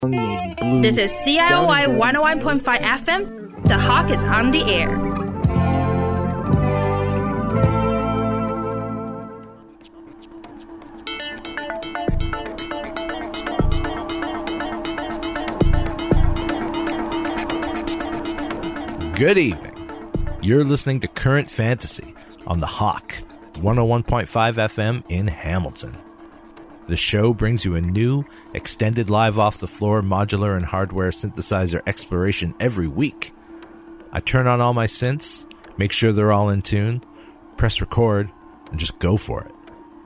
This is CIOI 101.5 FM. The Hawk is on the air. Good evening. You're listening to Current Fantasy on the Hawk 101.5 FM in Hamilton. The show brings you a new, extended live off-the-floor modular and hardware synthesizer exploration every week. I turn on all my synths, make sure they're all in tune, press record, and just go for it.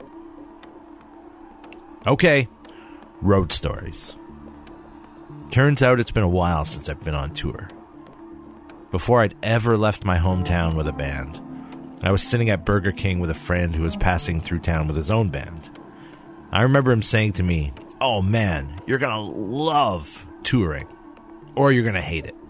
Okay, road stories. Turns out it's been a while since I've been on tour. Before I'd ever left my hometown with a band, I was sitting at Burger King with a friend who was passing through town with his own band. I remember him saying to me, "Oh man, you're gonna love touring, or you're gonna hate it."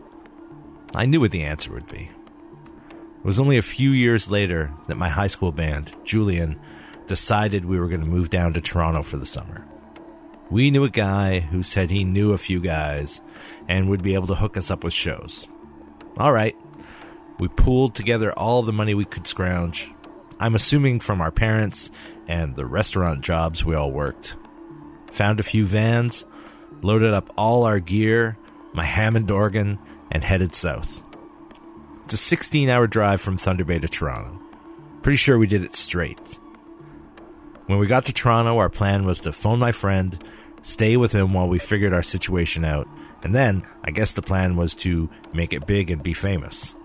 I knew what the answer would be. It was only a few years later that my high school band, Julian, decided we were going to move down to Toronto for the summer. We knew a guy who said he knew a few guys and would be able to hook us up with shows. All right, we pooled together all of the money we could scrounge. I'm assuming from our parents and the restaurant jobs we all worked. Found a few vans, loaded up all our gear, my Hammond organ, and headed south. It's a 16-hour drive from Thunder Bay to Toronto. Pretty sure we did it straight. When we got to Toronto, our plan was to phone my friend, stay with him while we figured our situation out, and then, I guess the plan was to make it big and be famous.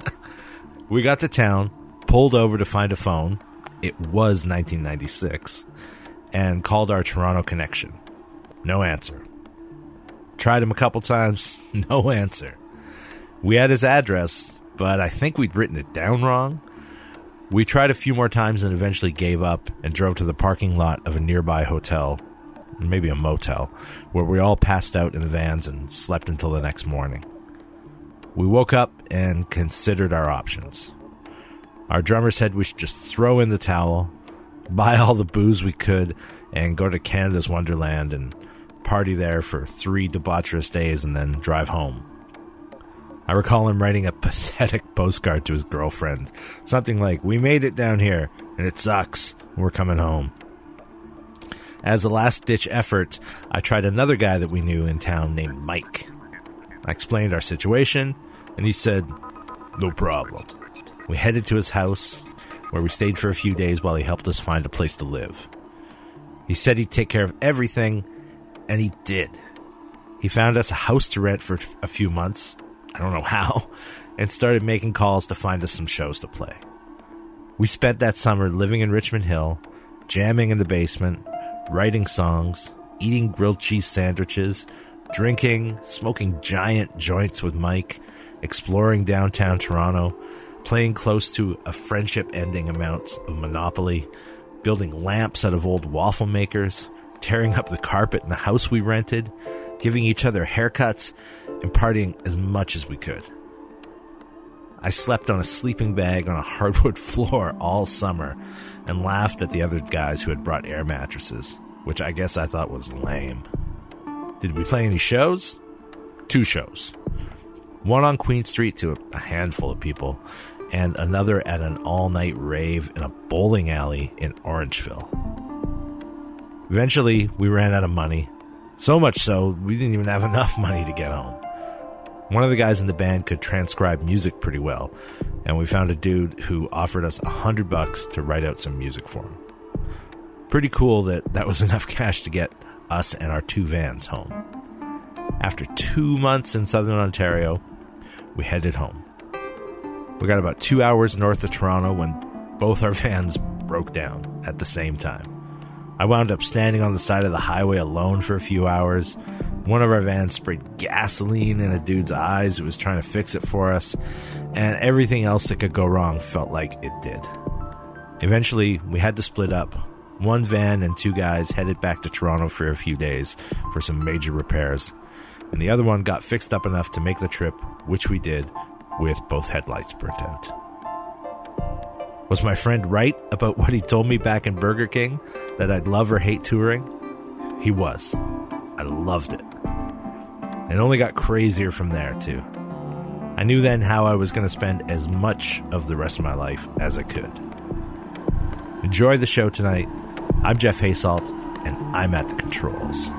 We got to town, pulled over to find a phone, it was 1996, and called our Toronto connection. No answer. Tried him a couple times, no answer. We had his address, but I think we'd written it down wrong. We tried a few more times and eventually gave up and drove to the parking lot of a nearby hotel, maybe a motel, where we all passed out in the vans and slept until the next morning. We woke up and considered our options. Our drummer said we should just throw in the towel, buy all the booze we could, and go to Canada's Wonderland and party there for 3 debaucherous days and then drive home. I recall him writing a pathetic postcard to his girlfriend, something like, "We made it down here, and it sucks, and we're coming home." As a last-ditch effort, I tried another guy that we knew in town named Mike. I explained our situation, and he said, "No problem." We headed to his house, where we stayed for a few days while he helped us find a place to live. He said he'd take care of everything, and he did. He found us a house to rent for a few months, I don't know how, and started making calls to find us some shows to play. We spent that summer living in Richmond Hill, jamming in the basement, writing songs, eating grilled cheese sandwiches, drinking, smoking giant joints with Mike, exploring downtown Toronto, playing close to a friendship-ending amount of Monopoly, building lamps out of old waffle makers, tearing up the carpet in the house we rented, giving each other haircuts, and partying as much as we could. I slept on a sleeping bag on a hardwood floor all summer and laughed at the other guys who had brought air mattresses, which I guess I thought was lame. Did we play any shows? 2 shows. One on Queen Street to a handful of people, and another at an all-night rave in a bowling alley in Orangeville. Eventually, we ran out of money. So much so, we didn't even have enough money to get home. One of the guys in the band could transcribe music pretty well, and we found a dude who offered us $100 to write out some music for him. Pretty cool that was enough cash to get us and our 2 vans home. After 2 months in southern Ontario, we headed home. We got about 2 hours north of Toronto when both our vans broke down at the same time. I wound up standing on the side of the highway alone for a few hours. One of our vans sprayed gasoline in a dude's eyes who was trying to fix it for us, and everything else that could go wrong felt like it did. Eventually, we had to split up. One van and 2 guys headed back to Toronto for a few days for some major repairs, and the other one got fixed up enough to make the trip, which we did, with both headlights burnt out. Was my friend right about what he told me back in Burger King, that I'd love or hate touring? He was. I loved it. It only got crazier from there, too. I knew then how I was going to spend as much of the rest of my life as I could. Enjoy the show tonight. I'm Jeff Haysalt, and I'm at the controls.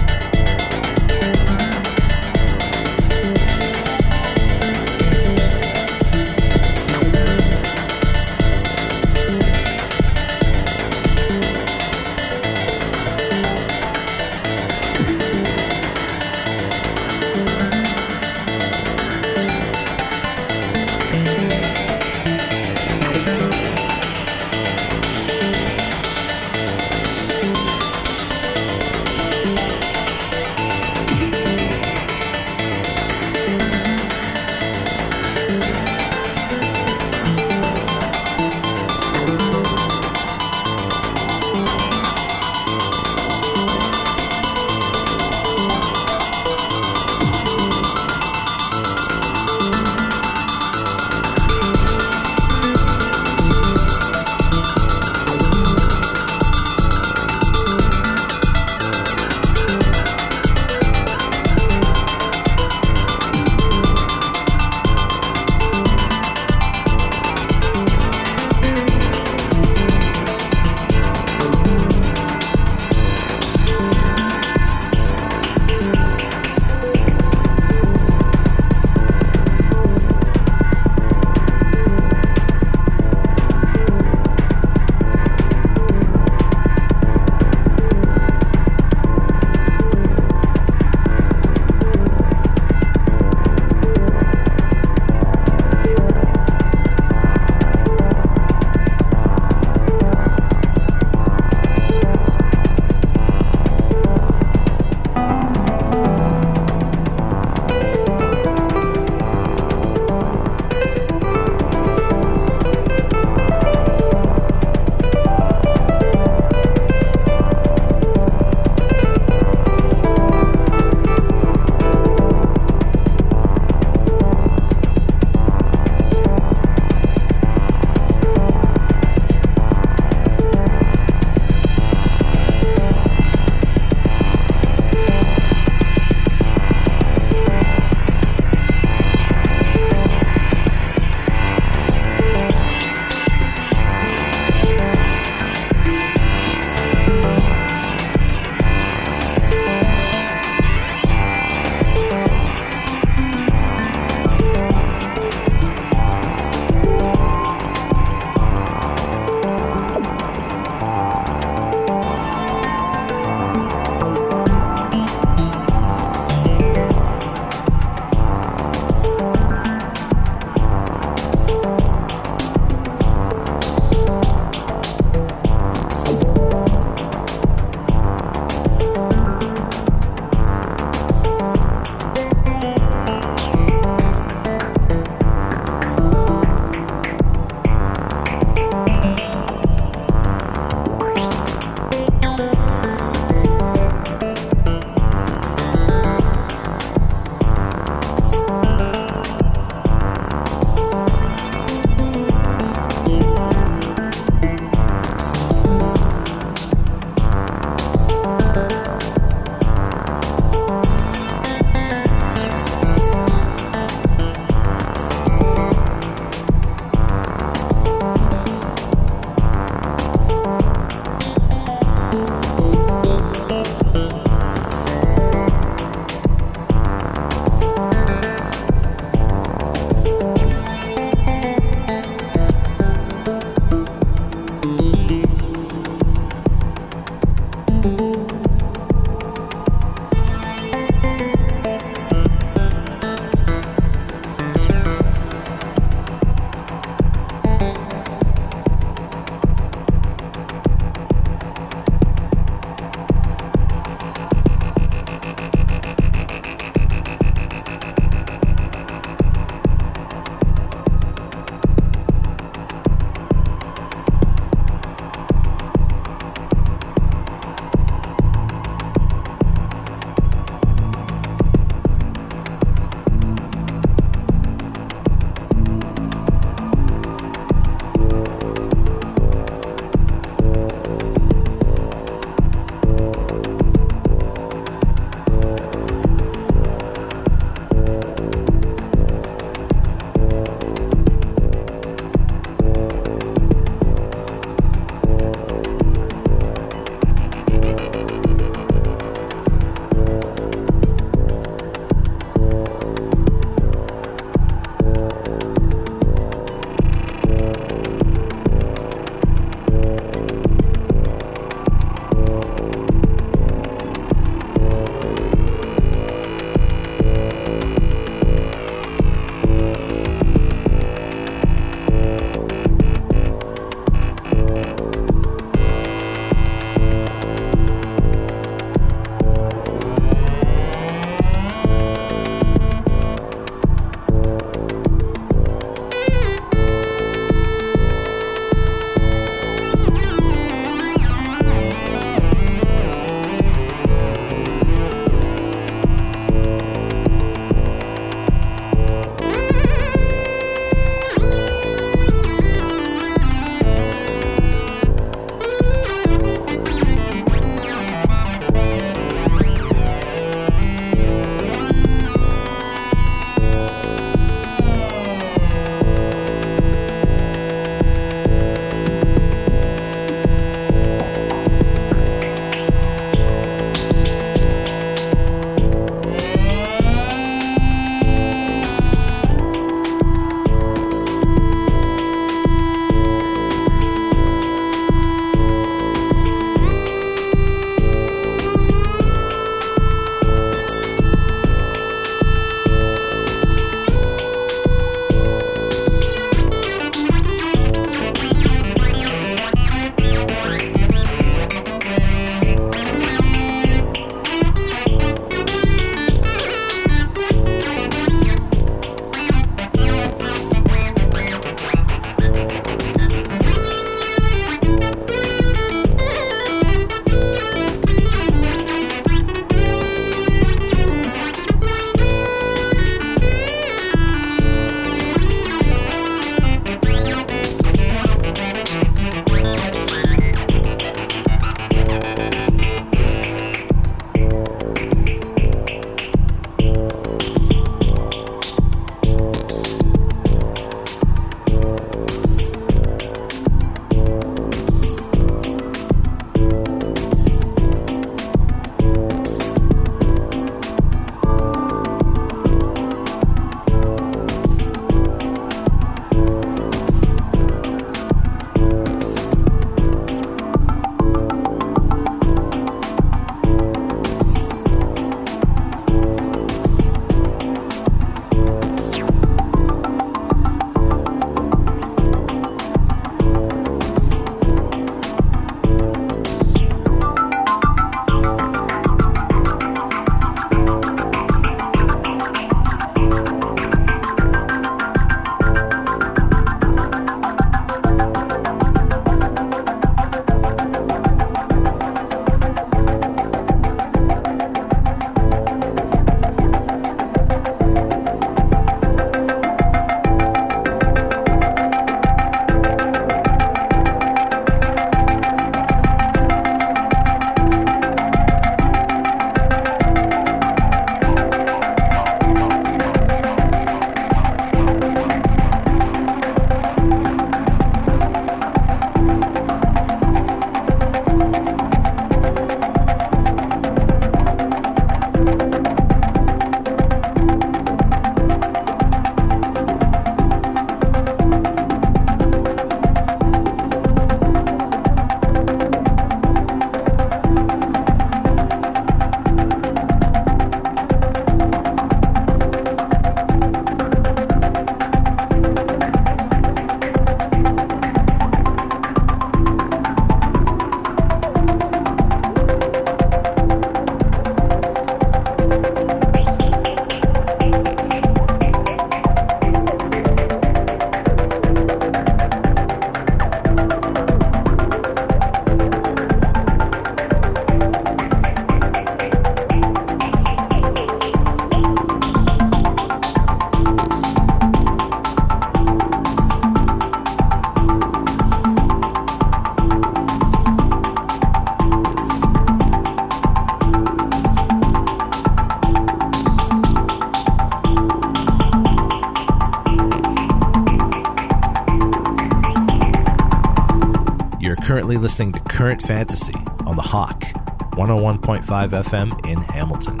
currently listening to Current Fantasy on the Hawk, 101.5 FM in Hamilton.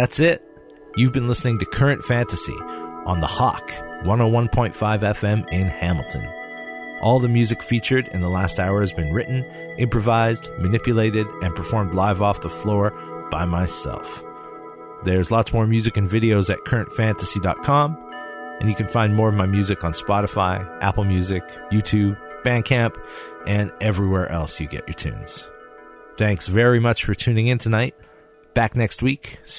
That's it. You've been listening to Current Fantasy on the Hawk 101.5 FM in Hamilton. All the music featured in the last hour has been written, improvised, manipulated, and performed live off the floor by myself. There's lots more music and videos at currentfantasy.com, and you can find more of my music on Spotify, Apple Music, YouTube, Bandcamp, and everywhere else you get your tunes. Thanks very much for tuning in tonight. Back next week.